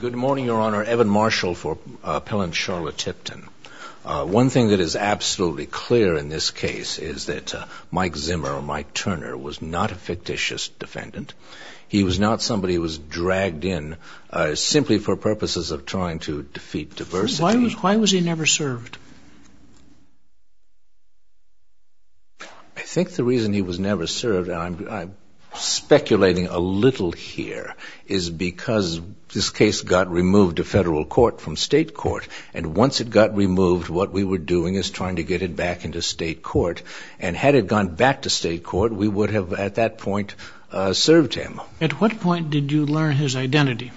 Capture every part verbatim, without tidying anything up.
Good morning, Your Honor. Evan Marshall for uh, Appellant Charlotte Tipton. Uh, one thing that is absolutely clear in this case is that uh, Mike Zimmer, or Mike Turner, was not a fictitious defendant. He was not somebody who was dragged in uh, simply for purposes of trying to defeat diversity. Why was, why was he never served? I think the reason he was never served, and I'm, I'm speculating a little here, is because this case got removed to federal court from state court, and once it got removed, what we were doing is trying to get it back into state court, and had it gone back to state court, we would have at that point uh, served him. At what point did you learn his identity?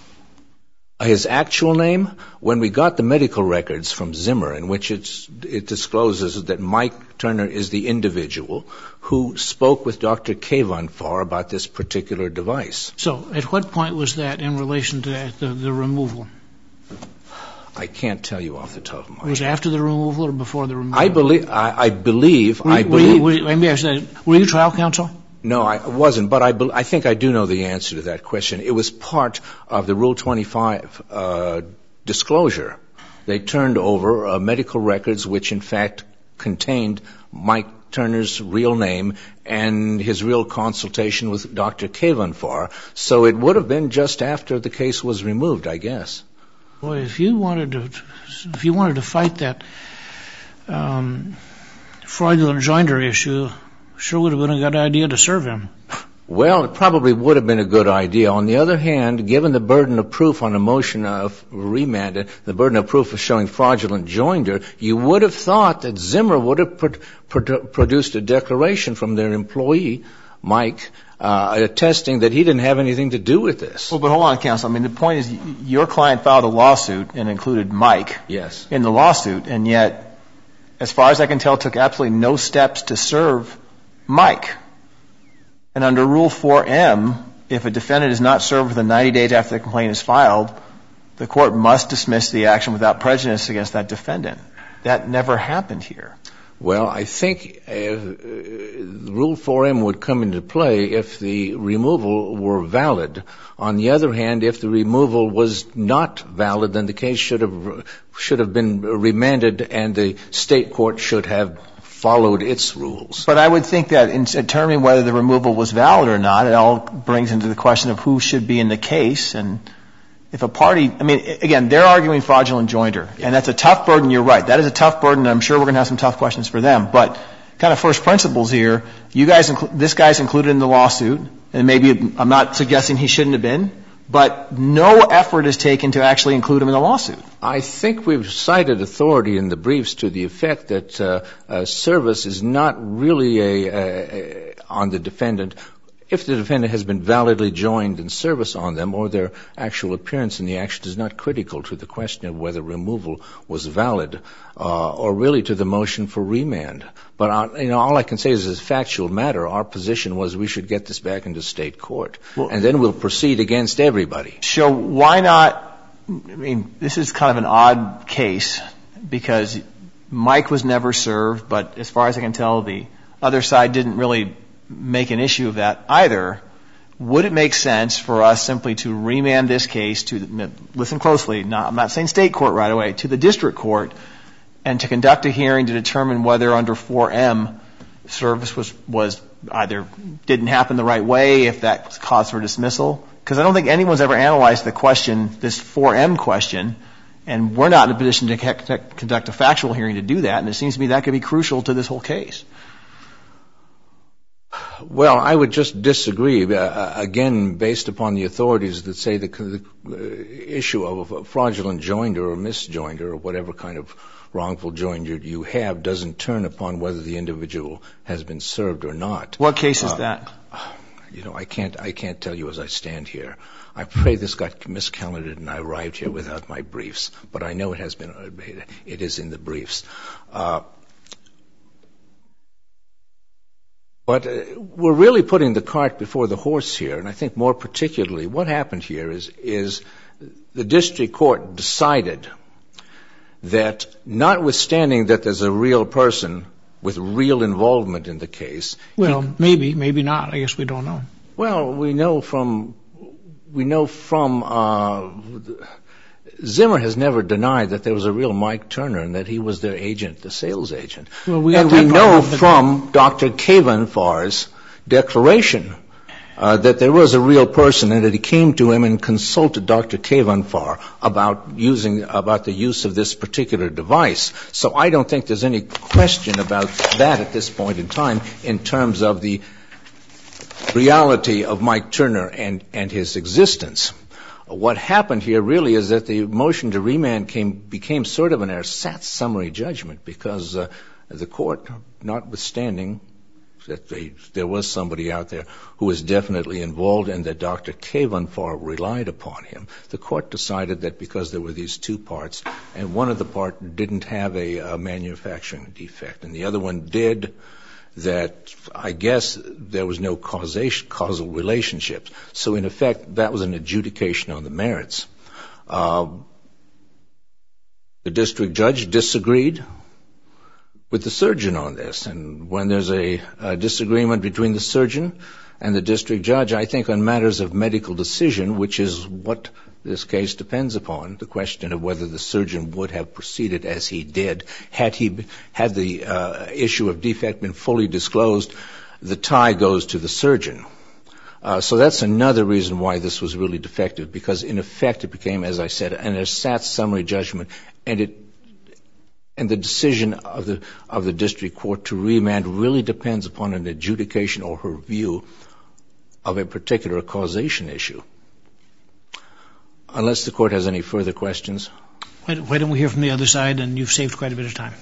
His actual name? When we got the medical records from Zimmer, in which it's, it discloses that Mike Turner is the individual who spoke with Doctor Kavanfar about this particular device. So, at what point was that in relation to the, the removal? I can't tell you off the top of my head. Was it after the removal or before the removal? I believe, I, I believe, were, I were believe. You, were, let me ask that. Were you trial counsel? No, I wasn't, but I, be, I think I do know the answer to that question. It was part of the Rule twenty-five uh, disclosure. They turned over uh, medical records which, in fact, contained Mike Turner's real name and his real consultation with Doctor Kavanfar. So it would have been just after the case was removed, I guess. Boy, if you wanted to, if you wanted to fight that um, fraudulent joinder issue, sure would have been a good idea to serve him. Well, it probably would have been a good idea. On the other hand, given the burden of proof on a motion of remand, the burden of proof of showing fraudulent joinder, you would have thought that Zimmer would have pro- pro- produced a declaration from their employee, Mike, uh, attesting that he didn't have anything to do with this. Well, but hold on, counsel. I mean, the point is your client filed a lawsuit and included Mike yes. in the lawsuit, and yet, as far as I can tell, took absolutely no steps to serve Mike. And under Rule four M, if a defendant is not served within ninety days after the complaint is filed, the court must dismiss the action without prejudice against that defendant. That never happened here. Well, I think uh, Rule four M would come into play if the removal were valid. On the other hand, if the removal was not valid, then the case should have should have been remanded and the state court should have followed its rules. But I would think that in determining whether the removal was valid or not, it all brings into the question of who should be in the case. And if a party, I mean, again, they're arguing fraudulent joinder. And that's a tough burden, you're right. That is a tough burden, and I'm sure we're going to have some tough questions for them. But kind of first principles here, you guys, this guy's included in the lawsuit, and maybe I'm not suggesting he shouldn't have been, but no effort is taken to actually include him in the lawsuit. I think we've cited authority in the briefs to the effect that uh, uh, service is not really a, a, a on the defendant if the defendant has been validly joined in service on them or their actual appearance in the action is not critical to the question of whether removal was valid uh, or really to the motion for remand. But, uh, you know, all I can say is as a factual matter, our position was we should get this back into state court. Well, and then we'll proceed against everybody. So why not, I mean, this is kind of an odd case because Mike was never served, but as far as I can tell, the other side didn't really make an issue of that either. Would it make sense for us simply to remand this case to, the, listen closely, not, I'm not saying state court right away, to the district court and to conduct a hearing to determine whether under four M service was, was either didn't happen the right way, if that was cause for dismissal? Because I don't think anyone's ever analyzed the question, this four M question, and we're not in a position to conduct a factual hearing to do that, and it seems to me that could be crucial to this whole case. Well, I would just disagree, uh, again, based upon the authorities that say the, the uh, issue of fraudulent joinder or misjoinder or whatever kind of wrongful joinder you have doesn't turn upon whether the individual has been served or not. What case is uh, that? You know, I can't, I can't tell you as I stand here. I pray this got miscalendared and I arrived here without my briefs, but I know it has been, it is in the briefs. Uh, But uh, we're really putting the cart before the horse here, and I think more particularly what happened here is, is the district court decided that notwithstanding that there's a real person with real involvement in the case. Well, he, maybe, maybe not. I guess we don't know. Well, we know from we know from uh, Zimmer has never denied that there was a real Mike Turner and that he was their agent, the sales agent. Well, we and we know from Doctor Kavanfar's declaration uh, that there was a real person and that he came to him and consulted Doctor Kavanfar about using about the use of this particular device. So I don't think there's any question about that at this point in time in terms of the reality of Mike Turner and, and his existence. What happened here really is that the motion to remand came, became sort of an ersatz summary judgment because uh, the court, notwithstanding that they, there was somebody out there who was definitely involved and that Doctor Kavanfar relied upon him, the court decided that because there were these two parts and one of the part didn't have a, a manufacturing defect and the other one did, that I guess there was no causation, causal relationship. So in effect, that was an adjudication on the merits. Uh, the district judge disagreed with the surgeon on this. And when there's a, a disagreement between the surgeon and the district judge, I think on matters of medical decision, which is what this case depends upon, the question of whether the surgeon would have proceeded as he did had he had the uh, issue of defect been fully disclosed, the tie goes to the surgeon. Uh, so that's another reason why this was really defective, because in effect it became, as I said, an ersatz summary judgment, and it and the decision of the of the district court to remand really depends upon an adjudication or her view of a particular causation issue. Unless the court has any further questions. Why, why don't we hear from the other side, and you've saved quite a bit of time.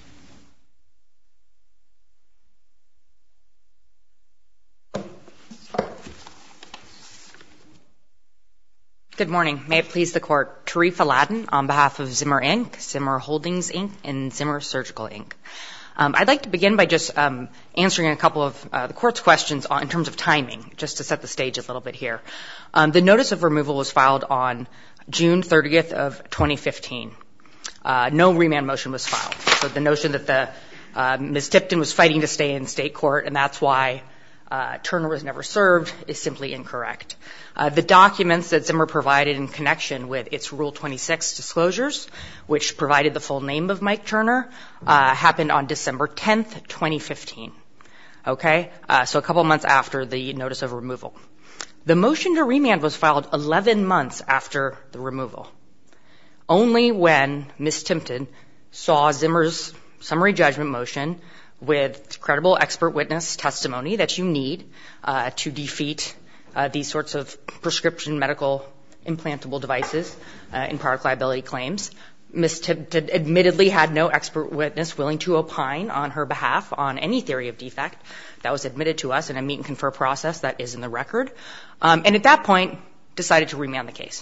Good morning. May it please the Court. Tarifa Ladin on behalf of Zimmer Incorporated, Zimmer Holdings Incorporated, and Zimmer Surgical Incorporated. Um, I'd like to begin by just um, answering a couple of uh, the Court's questions on, in terms of timing, just to set the stage a little bit here. Um, the notice of removal was filed on June thirtieth of twenty fifteen. Uh, no remand motion was filed. So the notion that the uh, Miz Tipton was fighting to stay in state court, and that's why uh, Turner was never served, is simply incorrect. Uh, the documents that Zimmer provided in connection with its Rule twenty-six disclosures, which provided the full name of Mike Turner, uh, happened on December tenth, twenty fifteen. Okay? Uh, so a couple months after the notice of removal. The motion to remand was filed eleven months after the removal. Only when Miz Tipton saw Zimmer's summary judgment motion with credible expert witness testimony that you need uh, to defeat Uh, these sorts of prescription medical implantable devices uh, in product liability claims. Miz Tipton admittedly had no expert witness willing to opine on her behalf on any theory of defect. That was admitted to us in a meet and confer process that is in the record. Um, and at that point, decided to remand the case.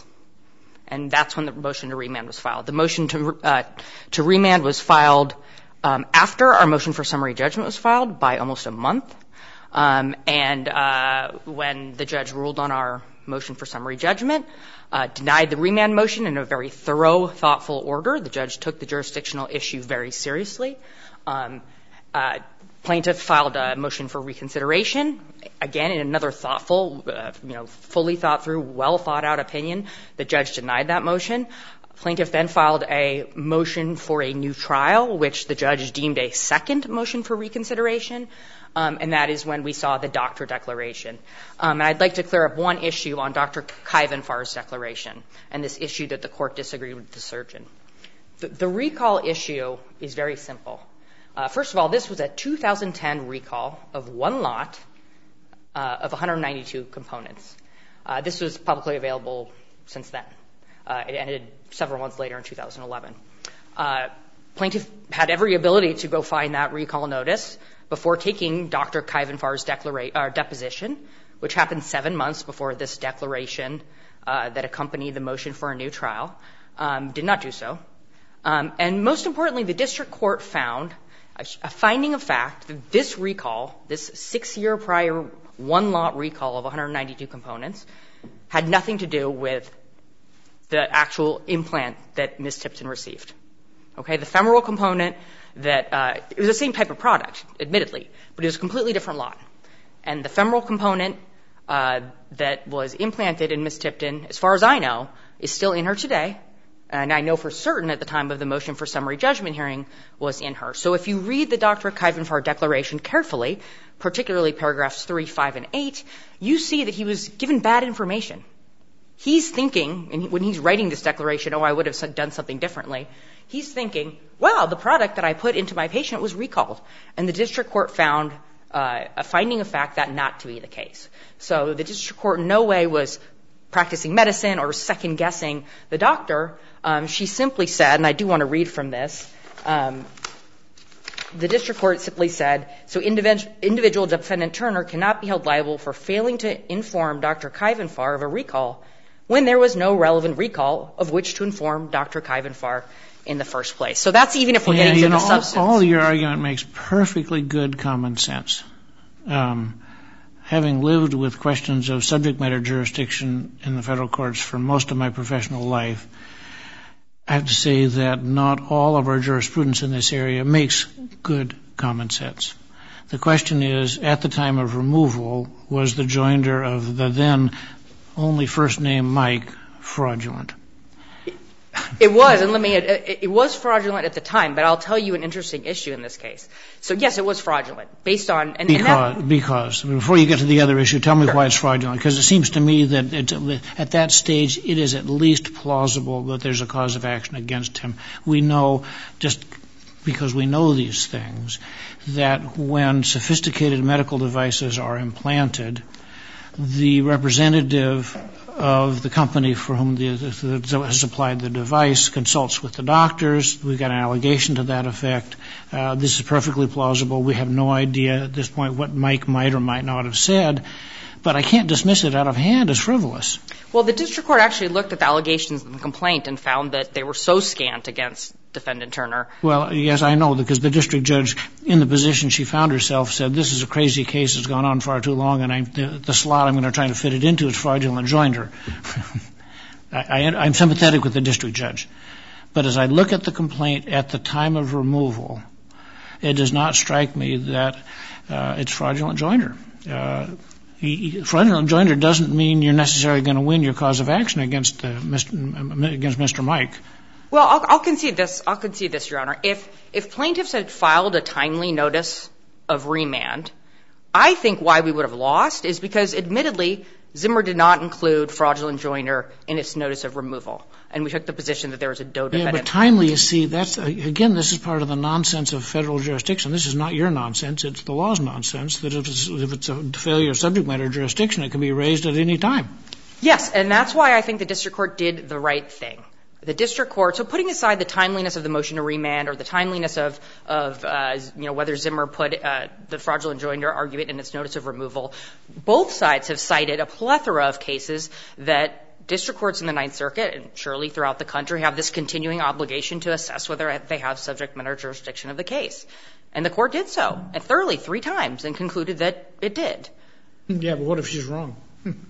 And that's when the motion to remand was filed. The motion to, uh, to remand was filed um, after our motion for summary judgment was filed by almost a month. Um, and uh, when the judge ruled on our motion for summary judgment, uh, denied the remand motion in a very thorough, thoughtful order. The judge took the jurisdictional issue very seriously. Um, uh, plaintiff filed a motion for reconsideration, again in another thoughtful, uh, you know, fully thought through, well thought out opinion. The judge denied that motion. Plaintiff then filed a motion for a new trial, which the judge deemed a second motion for reconsideration. Um, and that is when we saw the doctor declaration. Um, and I'd like to clear up one issue on Doctor Kavanfar's declaration and this issue that the court disagreed with the surgeon. The, the recall issue is very simple. Uh, first of all, this was a two thousand ten recall of one lot uh, of one hundred ninety-two components. Uh, this was publicly available since then. Uh, it ended several months later in two thousand eleven. Uh, plaintiff had every ability to go find that recall notice before taking Doctor Kavanfar's declara- uh, deposition, which happened seven months before this declaration uh, that accompanied the motion for a new trial, um, did not do so. Um, and most importantly, the district court found a, a finding of fact that this recall, this six-year prior one-lot recall of one hundred ninety-two components, had nothing to do with the actual implant that Miz Tipton received. Okay, the femoral component that, uh, it was the same type of product, admittedly, but it was a completely different lot. And the femoral component uh, that was implanted in Miz Tipton, as far as I know, is still in her today. And I know for certain at the time of the motion for summary judgment hearing was in her. So if you read the Doctor Kaivenfar declaration carefully, particularly paragraphs three, five, and eight, you see that he was given bad information. He's thinking, and when he's writing this declaration, oh, I would have done something differently, he's thinking, wow, the product that I put into my patient was recalled. And the district court found uh, a finding of fact that not to be the case. So the district court in no way was practicing medicine or second-guessing the doctor. Um, she simply said, and I do want to read from this, um, the district court simply said, so individual, individual defendant Turner cannot be held liable for failing to inform Doctor Kaivenfar of a recall when there was no relevant recall of which to inform Doctor Kaivenfar in the first place. So that's even if we're yeah, getting you to know, the substance. All, all your argument makes perfectly good common sense. Um, having lived with questions of subject matter jurisdiction in the federal courts for most of my professional life, I have to say that not all of our jurisprudence in this area makes good common sense. The question is, at the time of removal, was the joinder of the then only first name Mike fraudulent? It was, and let me, it, it was fraudulent at the time, but I'll tell you an interesting issue in this case. So yes, it was fraudulent, based on... And, because, and that, because, before you get to the other issue, tell me sure. why it's fraudulent, because it seems to me that it's, at that stage it is at least plausible that there's a cause of action against him. We know, just because we know these things, that when sophisticated medical devices are implanted, the representative of the company for whom the, the, has supplied the device consults with the doctors. We've got an allegation to that effect. Uh, this is perfectly plausible. We have no idea at this point what Mike might or might not have said, but I can't dismiss it out of hand as frivolous. Well, the district court actually looked at the allegations in the complaint and found that they were so scant against defendant Turner. Well, yes, I know, because the district judge, in the position she found herself, said, this is a crazy case, it's gone on far too long, and I, the, the slot I'm going to try to fit it into is fraudulent joinder. I, I, I'm sympathetic with the district judge. But as I look at the complaint at the time of removal, it does not strike me that uh, it's fraudulent joinder. Uh, he, fraudulent joinder doesn't mean you're necessarily going to win your cause of action against, uh, Mister, against Mister Mike. Well, I'll, I'll concede this. I'll concede this, Your Honor. If if plaintiffs had filed a timely notice of remand, I think why we would have lost is because, admittedly, Zimmer did not include fraudulent joinder in its notice of removal, and we took the position that there was a Doe defendant. Yeah, but timely, you see, that's again, this is part of the nonsense of federal jurisdiction. This is not your nonsense; it's the law's nonsense. That if it's, if it's a failure of subject matter jurisdiction, it can be raised at any time. Yes, and that's why I think the district court did the right thing. The district court, so putting aside the timeliness of the motion to remand or the timeliness of, of uh, you know, whether Zimmer put uh, the fraudulent joinder argument in its notice of removal, both sides have cited a plethora of cases that district courts in the Ninth Circuit and surely throughout the country have this continuing obligation to assess whether they have subject matter jurisdiction of the case. And the court did so, and thoroughly three times, and concluded that it did. Yeah, but what if she's wrong?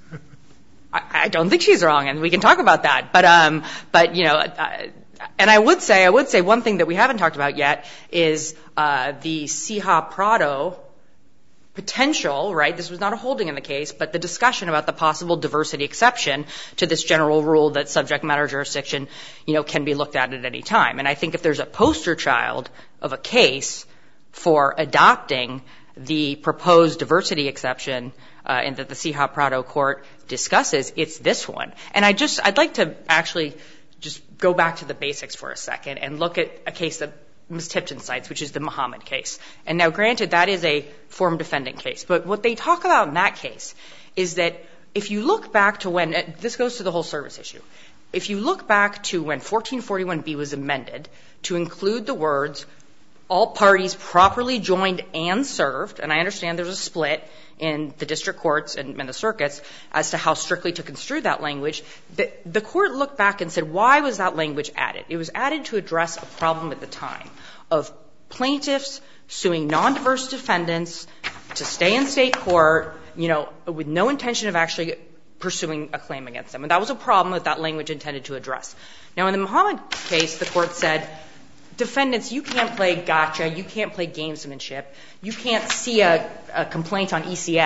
I don't think she's wrong, and we can talk about that. But, um, but you know, uh, and I would say, I would say one thing that we haven't talked about yet is uh, the Ceja Prado potential, right? This was not a holding in the case, but the discussion about the possible diversity exception to this general rule that subject matter jurisdiction, you know, can be looked at at any time. And I think if there's a poster child of a case for adopting the proposed diversity exception uh, and that the Ceja Prado court discusses, it's this one. And I just, I'd like to actually just go back to the basics for a second and look at a case that Miz Tipton cites, which is the Muhammad case. And now, granted, that is a form defendant case. But what they talk about in that case is that if you look back to when, uh, this goes to the whole service issue. If you look back to when fourteen forty-one B was amended to include the words, all parties properly joined and served, and I understand there's a split in the district courts and, and the circuits as to how strictly to construe that language, the, the court looked back and said, why was that language added? It was added to address a problem at the time of plaintiffs suing non-diverse defendants to stay in state court, you know, with no intention of actually pursuing a claim against them. And that was a problem that that language intended to address. Now, in the Muhammad case, the court said, defendants, you can't play gotcha, you can't play gamesmanship, you can't see a, a complaint on E C F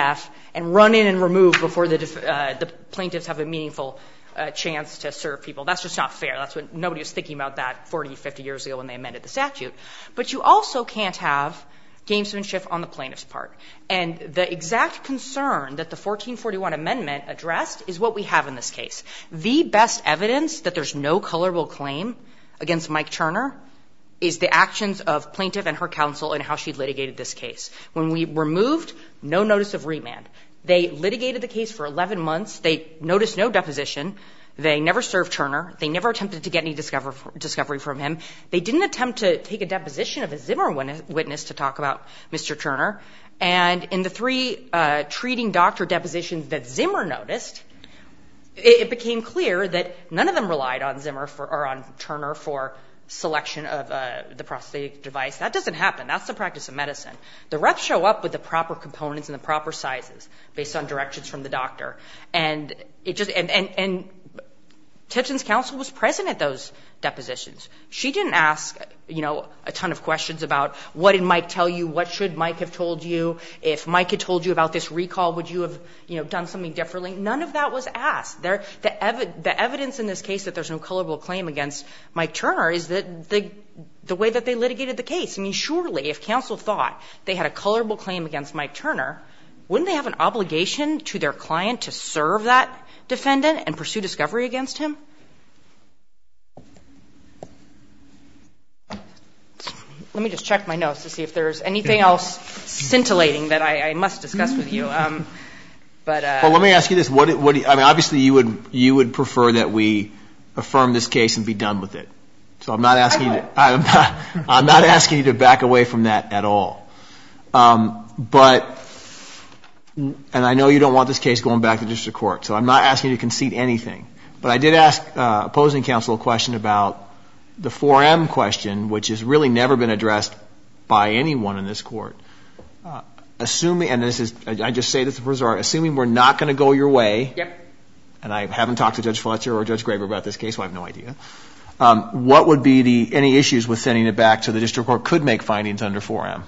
and run in and remove before the, def- uh, the plaintiffs have a meaningful uh, chance to serve people. That's just not fair. That's what nobody was thinking about that forty, fifty years ago when they amended the statute. But you also can't have gamesmanship on the plaintiff's part. And the exact concern that the fourteen forty-one amendment addressed is what we have in this case. The best evidence that there's no colorable claim against Mike Turner is the actions of plaintiff and her counsel and how she litigated this case. When we removed, no notice of remand. They litigated the case for eleven months. They noticed no deposition. They never served Turner. They never attempted to get any discover, discovery from him. They didn't attempt to take a deposition of a Zimmer witness to talk about Mister Turner. And in the three uh, treating doctor depositions that Zimmer noticed, it, it became clear that none of them relied on Zimmer for, or on Turner for selection of uh, the prosthetic device. That doesn't happen. That's the practice of medicine. The reps show up with the proper components and the proper sizes based on directions from the doctor. And it just and and, and Tipton's counsel was present at those depositions. She didn't ask, you know, a ton of questions about what did Mike tell you, what should Mike have told you, if Mike had told you about this recall, would you have, you know, done something differently? None of that was asked. There, the, ev- the evidence in this case that there's no colorable claim against Mike Turner is that the the way that they litigated the case. I mean, surely if counsel thought they had a colorable claim against Mike Turner, wouldn't they have an obligation to their client to serve that defendant and pursue discovery against him? Let me just check my notes to see if there's anything else scintillating that I, I must discuss with you. Um, but uh, well, let me ask you this: What? What? Do you, I mean, obviously, you would you would prefer that we affirm this case and be done with it. So I'm not asking you. To, I'm not. I'm not asking you to back away from that at all. Um, but, and I know you don't want this case going back to district court, so I'm not asking you to concede anything. But I did ask uh, opposing counsel a question about the four M question, which has really never been addressed by anyone in this court. Uh, assuming, and this is, I just say this for Zara, assuming we're not going to go your way, yep. And I haven't talked to Judge Fletcher or Judge Graber about this case, so I have no idea. Um, what would be the any issues with sending it back so the district court could make findings under four M?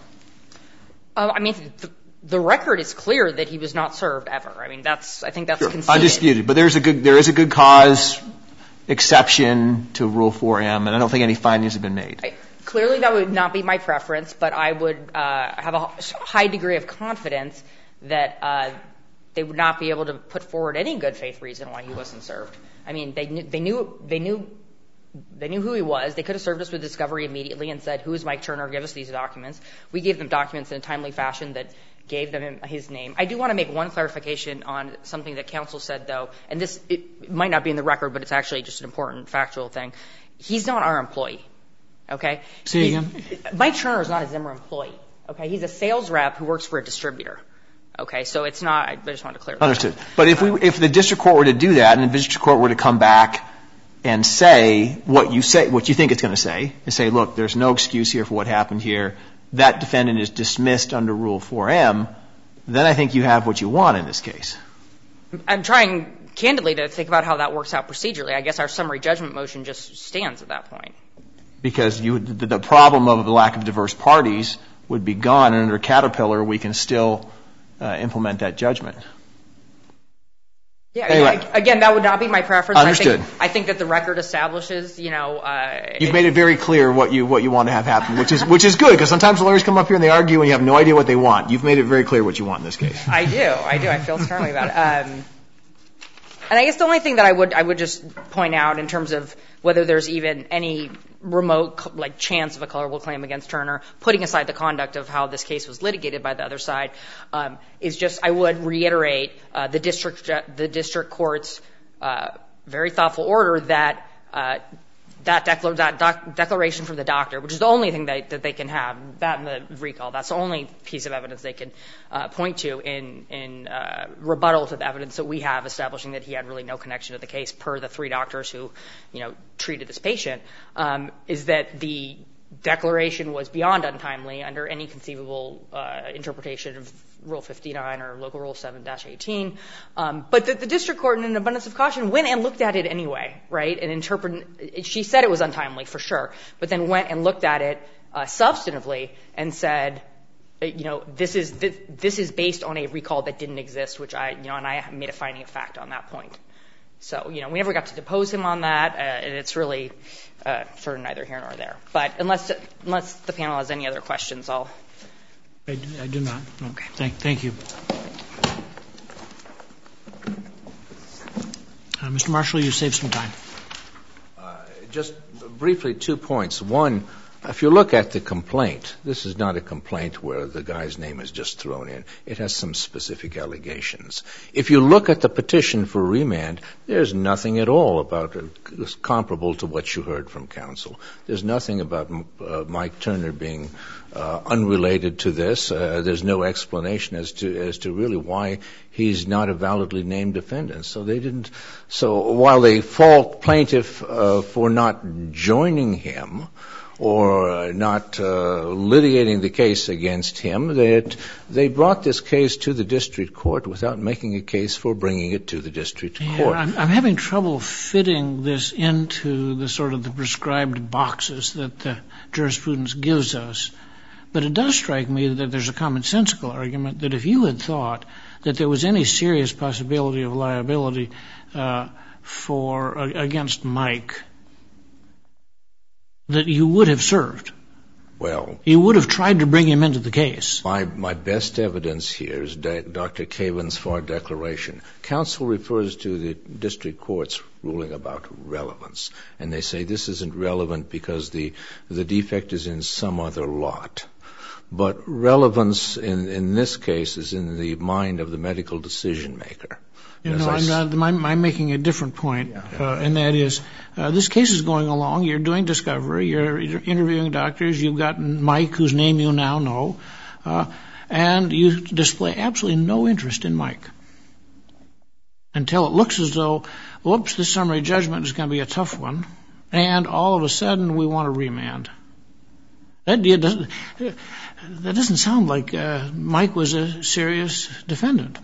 Uh, I mean, the, the record is clear that he was not served ever. I mean, that's I think that's sure. conceded. Undisputed, but there's a good there is a good cause exception to Rule four M, and I don't think any findings have been made. I, clearly, that would not be my preference, but I would uh, have a high degree of confidence that uh, they would not be able to put forward any good faith reason why he wasn't served. I mean, they knew they knew they knew they knew who he was. They could have served us with discovery immediately and said, "Who is Mike Turner? Give us these documents." We gave them documents in a timely fashion that gave them his name. I do want to make one clarification on something that counsel said, though, and this it might not be in the record, but it's actually just an important factual thing. He's not our employee, okay? Say again? Mike Turner is not a Zimmer employee, okay? He's a sales rep who works for a distributor, okay? So it's not, I just wanted to clarify. Understood. But if we, if the district court were to do that and the district court were to come back and say what you say, what you think it's going to say, and say, look, there's no excuse here for what happened here, that defendant is dismissed under Rule four M, then I think you have what you want in this case. I'm trying candidly to think about how that works out procedurally. I guess our summary judgment motion just stands at that point. Because you, the, the problem of the lack of diverse parties would be gone, and under Caterpillar we can still uh, implement that judgment. Yeah, anyway. yeah, again, that would not be my preference. Understood. I think, I think that the record establishes, you know. Uh, You've it, made it very clear what you what you want to have happen, which is which is good, because sometimes lawyers come up here and they argue and you have no idea what they want. You've made it very clear what you want in this case. I do, I do. I feel strongly about it. Um, and I guess the only thing that I would I would just point out in terms of whether there's even any remote like chance of a colorable claim against Turner, putting aside the conduct of how this case was litigated by the other side, um, is just I would reiterate uh, the district the district court's uh, very thoughtful order that uh, that, declar- that doc- declaration from the doctor, which is the only thing that, that they can have, that and the recall, that's the only piece of evidence they can uh, point to in, in uh, rebuttal to the evidence that we have establishing that he had really no connection to the case per the three doctors who, you know, treated this patient, um, is that the declaration was beyond untimely under any conceivable uh, interpretation of Rule fifty-nine or Local Rule seven dash eighteen. Um, but the, the district court, in an abundance of caution, went and looked at it anyway, right? And interpreted, she said it was untimely for sure, but then went and looked at it uh, substantively and said, you know, this is this, this is based on a recall that didn't exist, which I, you know, and I made a finding of fact on that point. So, you know, we never got to depose him on that, uh, and it's really uh, sort of neither here nor there. But unless unless the panel has any other questions, I'll. I do, I do not. No. Okay. Thank, thank you. Uh, Mister Marshall, you saved some time. Uh, just briefly, two points. One, if you look at the complaint, this is not a complaint where the guy's name is just thrown in. It has some specific allegations. If you look at the petition for remand, there's nothing at all about it comparable to what you heard from counsel. There's nothing about uh, Mike Turner being uh, unrelated to this. Uh, there's no explanation as to as to really why he's not a validly named defendant. So they didn't. So while they fault plaintiff uh, for not joining him, or not uh, litigating the case against him, that they brought this case to the district court without making a case for bringing it to the district yeah, court. I'm, I'm having trouble fitting this into the sort of the prescribed boxes that the jurisprudence gives us. But it does strike me that there's a commonsensical argument that if you had thought that there was any serious possibility of liability uh, for uh, against Mike, that you would have served. Well, you would have tried to bring him into the case. My my best evidence here is Doctor Caven's Farr declaration. Counsel refers to the district court's ruling about relevance, and they say this isn't relevant because the the defect is in some other lot. But relevance in, in this case is in the mind of the medical decision maker. You know, I'm, not, I'm, I'm making a different point, uh, and that is, uh, this case is going along. You're doing discovery. You're, you're interviewing doctors. You've got Mike, whose name you now know, uh, and you display absolutely no interest in Mike until it looks as though, whoops, this summary judgment is going to be a tough one, and all of a sudden we want to remand. That doesn't, that doesn't sound like uh, Mike was a serious defendant.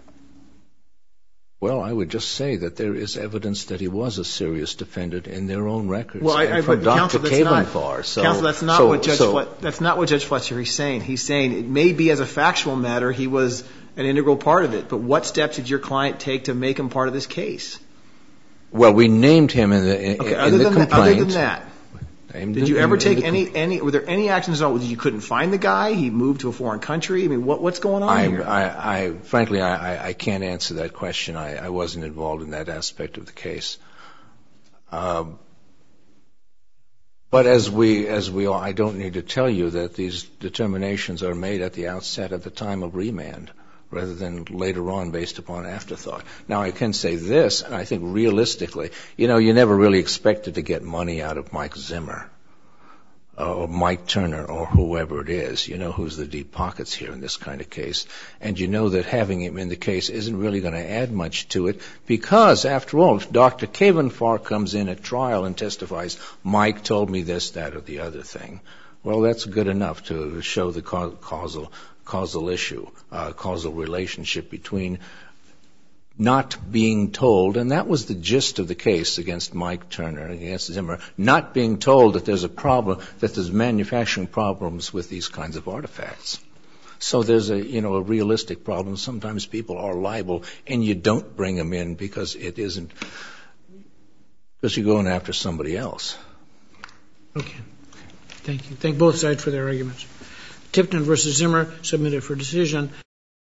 Well, I would just say that there is evidence that he was a serious defendant in their own records. Well, I, I, from but Doctor counsel, that's not, Cavenfar. So, counsel, that's not so, what Judge so, Fle- that's not what Judge Fletcher is saying. He's saying it may be as a factual matter he was an integral part of it, but what steps did your client take to make him part of this case? Well, we named him in the in, okay, in other the than complaint. That, other than that. Did you in, ever in take the, any, any, were there any actions at all? You couldn't find the guy? He moved to a foreign country? I mean, what, what's going on I, here? I, I, frankly, I, I can't answer that question. I, I wasn't involved in that aspect of the case. Um, but as we, as we all, I don't need to tell you that these determinations are made at the outset at the time of remand, rather than later on based upon afterthought. Now, I can say this, and I think realistically, you know, you never really expected to get money out of Mike Zimmer uh, or Mike Turner or whoever it is, you know, who's the deep pockets here in this kind of case. And you know that having him in the case isn't really going to add much to it because, after all, if Doctor Cavenfar comes in at trial and testifies, Mike told me this, that, or the other thing, well, that's good enough to show the causal causal issue, uh, causal relationship between not being told, and that was the gist of the case against Mike Turner, against Zimmer, not being told that there's a problem, that there's manufacturing problems with these kinds of artifacts. So there's a, you know, a realistic problem. Sometimes people are liable, and you don't bring them in because it isn't, because you're going after somebody else. Okay. Thank you. Thank both sides for their arguments. Tipton versus Zimmer, submitted for decision.